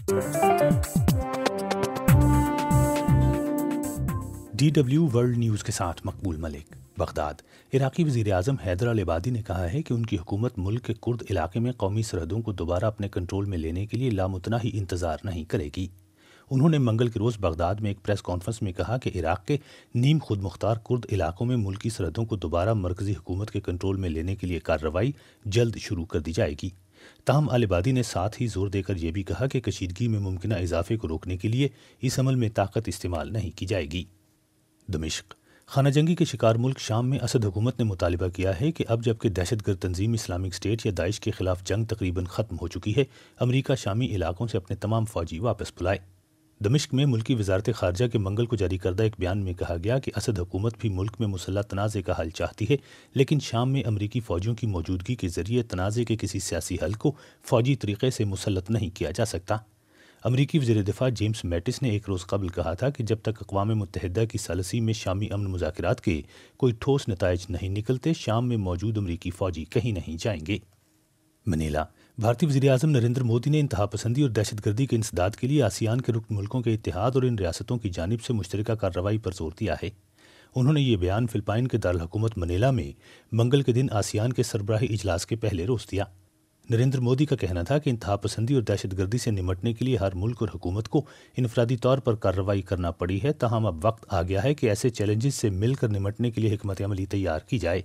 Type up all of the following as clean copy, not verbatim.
DW world news کے ساتھ مقبول ملک، Baghdad. عراقی وزیر اعظم حیدر العبادی نے کہا ہے کہ ان کی حکومت ملک کے کرد علاقے میں قومی سرحدوں کو دوبارہ اپنے کنٹرول میں لینے کے لیے لامتناہی انتظار نہیں کرے گی۔ انہوں نے منگل کے روز بغداد میں ایک پریس کانفرنس میں کہا کہ عراق کے نیم خود مختار کرد علاقوں میں ملکی سرحدوں کو دوبارہ مرکزی حکومت کے کنٹرول میں لینے کے لیے کارروائی جلد شروع کر دی جائے گی۔ تاہم العبادی نے ساتھ ہی زور دے کر یہ بھی کہا کہ کشیدگی میں ممکنہ اضافے کو روکنے کے لیے اس عمل میں طاقت استعمال نہیں کی جائے گی۔ دمشق۔ خانہ جنگی کے شکار ملک شام میں اسد حکومت نے مطالبہ کیا ہے کہ اب جبکہ دہشت گرد تنظیم اسلامک اسٹیٹ یا داعش کے خلاف جنگ تقریباً ختم ہو چکی ہے، امریکہ شامی علاقوں سے اپنے تمام فوجی واپس بلائے۔ دمشق میں ملکی وزارت خارجہ کے منگل کو جاری کردہ ایک بیان میں کہا گیا کہ اسد حکومت بھی ملک میں مسلح تنازع کا حل چاہتی ہے، لیکن شام میں امریکی فوجیوں کی موجودگی کے ذریعے تنازع کے کسی سیاسی حل کو فوجی طریقے سے مسلط نہیں کیا جا سکتا۔ امریکی وزیر دفاع جیمز میٹس نے ایک روز قبل کہا تھا کہ جب تک اقوام متحدہ کی ثالثی میں شامی امن مذاکرات کے کوئی ٹھوس نتائج نہیں نکلتے، شام میں موجود امریکی فوجی کہیں نہیں جائیں گے۔ منیلا۔ بھارتی وزیر اعظم نریندر مودی نے انتہا پسندی اور دہشت گردی کے انسداد کے لیے آسیان کے رکن ملکوں کے اتحاد اور ان ریاستوں کی جانب سے مشترکہ کارروائی پر زور دیا ہے۔ انہوں نے یہ بیان فلپائن کے دارالحکومت منیلا میں منگل کے دن آسیان کے سربراہی اجلاس کے پہلے روز دیا۔ نریندر مودی کا کہنا تھا کہ انتہا پسندی اور دہشت گردی سے نمٹنے کے لیے ہر ملک اور حکومت کو انفرادی طور پر کارروائی کرنا پڑی ہے، تاہم اب وقت آ گیا ہے کہ ایسے چیلنجز سے مل کر نمٹنے کے لیے حکمت عملی تیار کی جائے۔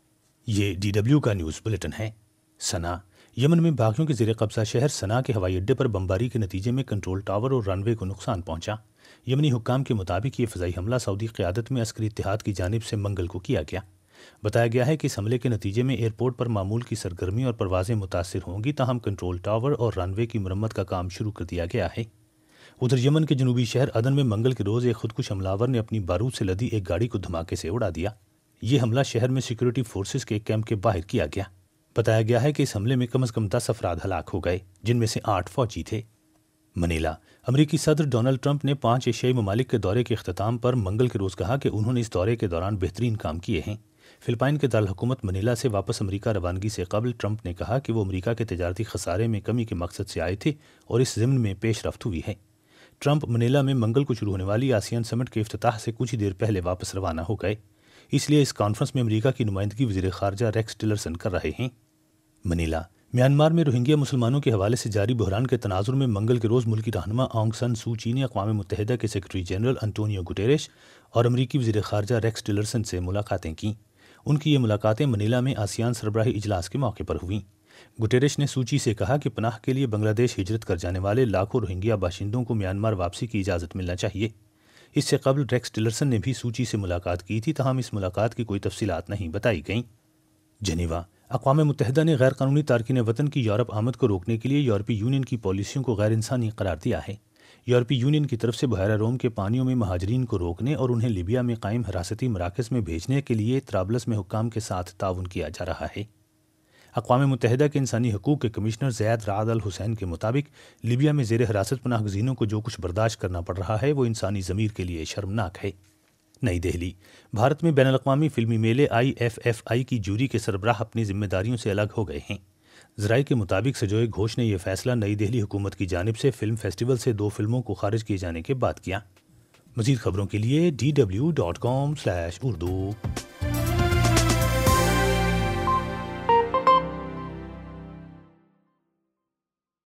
یہ DW کا نیوز بلیٹن ہے۔ صنعا۔ یمن میں باغیوں کے زیر قبضہ شہر صنعا کے ہوائی اڈے پر بمباری کے نتیجے میں کنٹرول ٹاور اور رن وے کو نقصان پہنچا۔ یمنی حکام کے مطابق یہ فضائی حملہ سعودی قیادت میں عسکری اتحاد کی جانب سے منگل کو کیا گیا۔ بتایا گیا ہے کہ اس حملے کے نتیجے میں ایئرپورٹ پر معمول کی سرگرمی اور پروازیں متاثر ہوں گی، تاہم کنٹرول ٹاور اور رن وے کی مرمت کا کام شروع کر دیا گیا ہے۔ ادھر یمن کے جنوبی شہر عدن میں منگل کے روز ایک خودکش حملہ آور نے اپنی بارود سے لدی ایک گاڑی کو دھماکے سے اڑا دیا۔ یہ حملہ شہر میں سیکورٹی فورسز کے ایک کیمپ کے باہر کیا گیا۔ بتایا گیا ہے کہ اس حملے میں کم از کم 10 افراد ہلاک ہو گئے، جن میں سے 8 فوجی تھے۔ منیلا۔ امریکی صدر ڈونلڈ ٹرمپ نے 5 ایشیائی ممالک کے دورے کے اختتام پر منگل کے روز کہا کہ انہوں نے اس دورے کے دوران بہترین کام کیے ہیں۔ فلپائن کے دارالحکومت منیلا سے واپس امریکہ روانگی سے قبل ٹرمپ نے کہا کہ وہ امریکہ کے تجارتی خسارے میں کمی کے مقصد سے آئے تھے اور اس ضمن میں پیش رفت ہوئی ہے۔ ٹرمپ منیلا میں منگل کو شروع ہونے والی آسیان سمٹ کے افتتاح سے کچھ ہی دیر پہلے واپس روانہ ہو گئے، اس لیے اس کانفرنس میں امریکہ کی نمائندگی وزیر خارجہ ریکس ٹلرسن کر رہے ہیں۔ منیلا۔ میانمار میں روہنگیا مسلمانوں کے حوالے سے جاری بحران کے تناظر میں منگل کے روز ملکی رہنما آنگ سان سو چی نے اقوام متحدہ کے سیکرٹری جنرل انٹونیو گٹیرش اور امریکی وزیر خارجہ ریکس ٹلرسن سے ملاقاتیں کیں۔ ان کی یہ ملاقاتیں منیلا میں آسیان سربراہی اجلاس کے موقع پر ہوئیں۔ گٹیرش نے سوچی سے کہا کہ پناہ کے لیے بنگلہ دیش ہجرت کر جانے والے لاکھوں روہنگیا باشندوں کو میانمار واپسی کی اجازت ملنا چاہیے۔ اس سے قبل ریکس ٹلرسن نے بھی سوچی سے ملاقات کی تھی، تاہم اس ملاقات کی کوئی تفصیلات نہیں بتائی گئیں۔ جنیوا۔ اقوام متحدہ نے غیر قانونی تارکین وطن کی یورپ آمد کو روکنے کے لیے یورپی یونین کی پالیسیوں کو غیر انسانی قرار دیا ہے۔ یورپی یونین کی طرف سے بحیرہ روم کے پانیوں میں مہاجرین کو روکنے اور انہیں لیبیا میں قائم حراستی مراکز میں بھیجنے کے لیے طرابلس میں حکام کے ساتھ تعاون کیا جا رہا ہے۔ اقوام متحدہ کے انسانی حقوق کے کمشنر زیاد رعد الحسین کے مطابق لیبیا میں زیر حراست پناہ گزینوں کو جو کچھ برداشت کرنا پڑ رہا ہے وہ انسانی ضمیر کے لیے شرمناک ہے۔ نئی دہلی۔ بھارت میں بین الاقوامی فلمی میلے IFFI کی جوری کے سربراہ اپنی ذمہ داریوں سے الگ ہو گئے ہیں۔ ذرائع کے مطابق سجوئے گھوش نے یہ فیصلہ نئی دہلی حکومت کی جانب سے فلم فیسٹیول سے 2 فلموں کو خارج کیے جانے کے بعد کیا۔ مزید خبروں کے لیے DW.com/Urdu